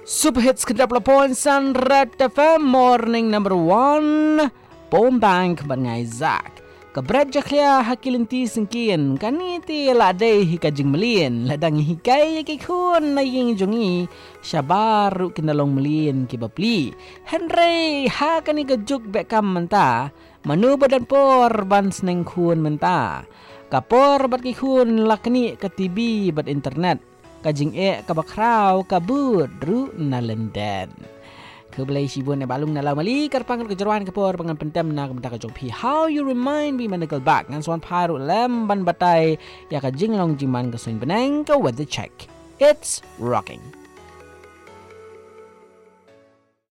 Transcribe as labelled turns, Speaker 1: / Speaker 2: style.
Speaker 1: Super Hits ke-80 Red FM Morning number 1 Pombang Bangai Zak Kabrat jaklia hakilinti sengkin Kaniti ladai hikajing melin Ladang hikai yakikun na ying jongi Syabaru kinalong melin kibapli Henry hakani kejuk bekam menta Manu badan por ban seneng kun menta Kapor bat kikun lakni ketibi bat internet Kajing kabakraw kabut ru nalenden Kebalai sibun balung nalau mali karpangan kejeruan kapor pangan pentem na kementak kajong pi How you remind me manakal back ngan suan paru lem ban batai ya kajing long jiman kesuin beneng ke weather check. It's rocking.